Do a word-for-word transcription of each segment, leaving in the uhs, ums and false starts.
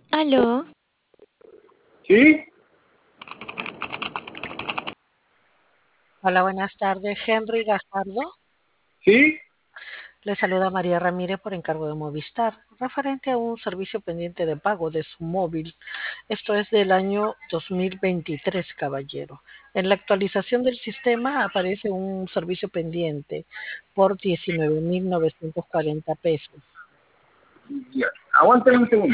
Aló, Sí, Hola, buenas tardes. Henry Gajardo. sí, Le saluda María Ramírez por encargo de Movistar, referente a un servicio pendiente de pago de su móvil. Esto es del año dos mil veintitrés, caballero. En la actualización del sistema aparece un servicio pendiente por diecinueve mil novecientos cuarenta pesos. ya. Aguántame un segundo.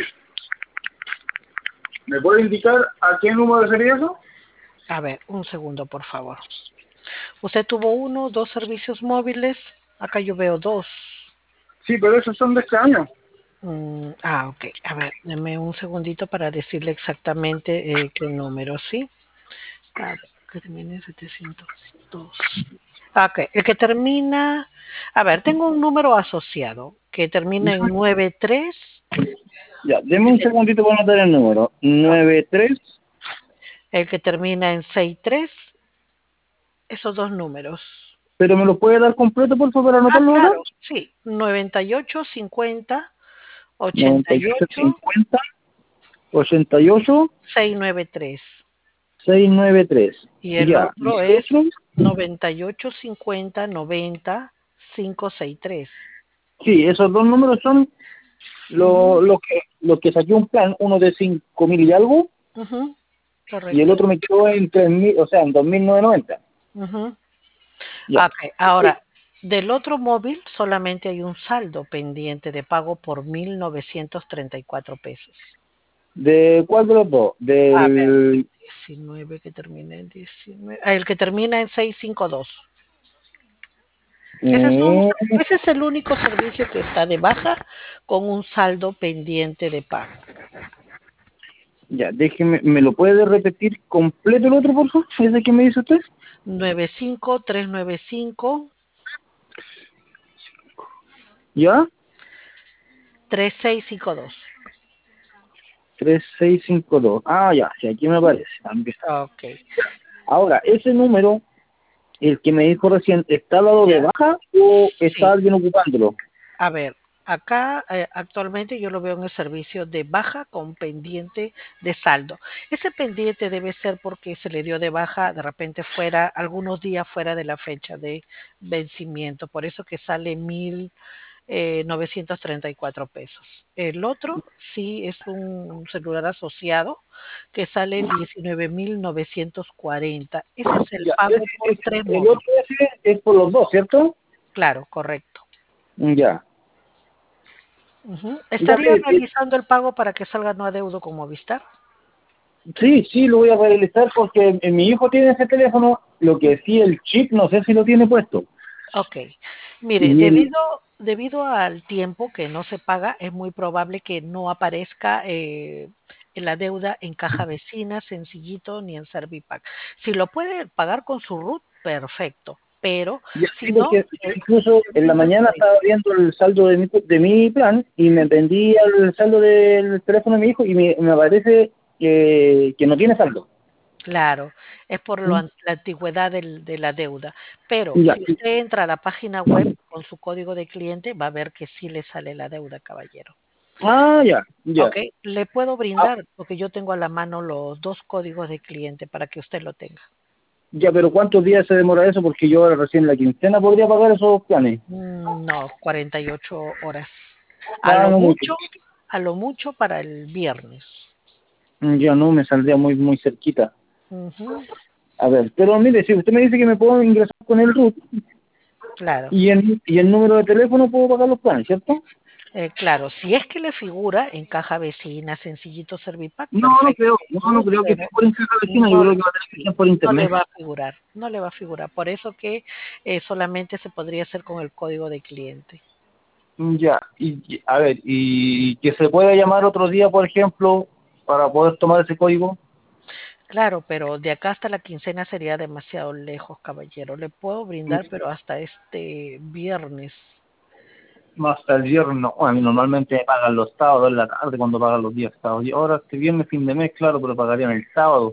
¿Me puede indicar a qué número sería eso? A ver, un segundo, por favor. ¿Usted tuvo uno, dos servicios móviles? Acá yo veo dos. Sí, pero esos son de este año. Mm, ah, ok. A ver, deme un segundito para decirle exactamente eh, qué número, ¿sí? A ver, que termine en setecientos dos. Ah, ok, el que termina... A ver, tengo un número asociado que termina en nueve tres. Ya, deme El un que, segundito para anotar el número. ok, Nueve tres. el que termina en sesenta y tres. Esos dos números. ¿Pero me lo puede dar completo, por favor, para Ah, anotarlo acá? claro, sí. noventa y ocho cincuenta ochenta Noventa y y ocho ocho cincuenta ochenta y ocho seiscientos noventa y tres. seiscientos noventa y tres. Y el Ya, ¿y otro el es otro? noventa y ocho cincuenta noventa quinientos sesenta y tres. Sí, esos dos números son Ujú, los lo que, lo que saqué un plan, uno de cinco mil y algo, ujú, y el correcto. otro me quedó en tres mil, o sea, en dos mil novecientos noventa. Ujú. Ya. Ok, ahora, del otro móvil solamente hay un saldo pendiente de pago por mil novecientos treinta y cuatro pesos. ¿De cuál de los dos? A ver, Del... diecinueve que termina en diecinueve. Ah, el que termina en seiscientos cincuenta y dos. Ese es, un- Mm, ese es el único servicio que está de baja con un saldo pendiente de pago. ya, déjeme, ¿me lo puede repetir completo el otro, por favor? ¿Ese que me dice usted? nueve cinco tres nueve cinco ¿Ya? tres seis cinco dos. Tres seis cinco dos. Ah, ya, sí, aquí me aparece también. Ok, Ahora, ese número, el que me dijo recién, ¿está dado de ya. baja o está Sí, alguien ocupándolo? a ver, acá eh, actualmente yo lo veo en el servicio de baja con pendiente de saldo. Ese pendiente debe ser porque se le dio de baja de repente fuera, algunos días fuera de la fecha de vencimiento, por eso que sale mil eh, novecientos treinta y cuatro pesos. El otro sí es un celular asociado que sale en diecinueve mil novecientos cuarenta. Ese es el Ya, ese, pago por ese- tres el otro móviles. ese es por los dos, ¿cierto? Claro, correcto. Ya. Ujú. Ya, ¿Estaría mire, eh, realizando el pago para que salga no adeudo con Movistar? sí, sí, lo voy a realizar porque eh, mi hijo tiene ese teléfono, lo que sí, el chip, no sé si lo tiene puesto. Ok. Mire, Y el, debido, debido al tiempo que no se paga, es muy probable que no aparezca eh, en la deuda en caja vecina, sencillito, ni en Servipack. Si lo puede pagar con su RUT, perfecto. Pero Ya, si sí, no, porque yo eh, incluso en la simplemente mañana puede. estaba viendo el saldo de mi, de mi plan y me vendí el saldo del teléfono de mi hijo y me, me parece que, que no tiene saldo. Claro, es por lo ¿Mm? an- la antigüedad del- de la deuda. Pero Ya. si usted entra a la página web con su código de cliente, va a ver que sí le sale la deuda, caballero. Ah, ya, ya. Ok, le puedo Ah, brindar, porque yo tengo a la mano los dos códigos de cliente para que usted lo tenga. ya, pero ¿cuántos días se demora eso? Porque yo ahora recién la quincena podría pagar esos planes. Mm, No, cuarenta y ocho horas. A Ah, lo no mucho. mucho, a lo mucho para el viernes. Mm, ya no, me saldría muy, muy cerquita. Ujú, A ver, pero mire, si usted me dice que me puedo ingresar con el RUT claro. y el, y el número de teléfono puedo pagar los planes, ¿cierto? Eh, claro, si es que le figura en caja vecina, sencillito Servipack, No, no perfecto. creo, En no, no RUT, creo que esté pero por internet vecina, yo no, creo que va a tener que ser por no le internet. va a figurar, no le va a figurar. Por eso que eh, solamente se podría hacer con el código de cliente. Mm, ya, y y- a ver, y que se pueda llamar otro día, por ejemplo, para poder tomar ese código. Claro, pero de acá hasta la quincena sería demasiado lejos, caballero. Le puedo brindar, pero hasta este viernes. Más hasta el viernes, no, a mí normalmente me pagan los sábados en la tarde cuando pagan los días sábados. Y ahora este viernes, fin de mes, claro, pero pagarían el sábado.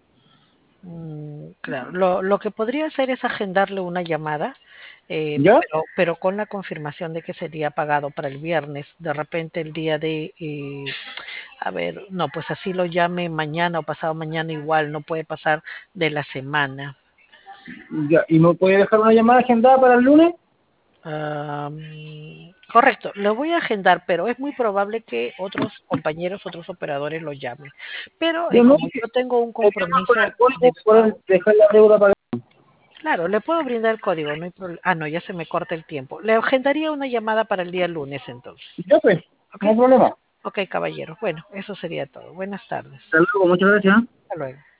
Mm, claro, lo, lo que podría hacer es agendarle una llamada, eh, ¿Ya? pero, pero con la confirmación de que sería pagado para el viernes. De repente el día de, eh, A ver, no, pues así lo llame mañana o pasado mañana igual, no puede pasar de la semana. Ya, ¿y me puede dejar una llamada agendada para el lunes? Am, correcto, lo voy a agendar, pero es muy probable que otros compañeros, otros operadores lo llamen. Pero eh, Yo no, como yo tengo un me quedo con el compromiso de código por pago, dejar la deuda para... claro, le puedo brindar el código, no hay problema. Ah, no, ya se me corta el tiempo. Le agendaría una llamada para el día lunes entonces. Ya pues, ¿Ok? no hay problema. Ok, caballero. Bueno, eso sería todo. Buenas tardes. Hasta luego, muchas gracias. Hasta luego.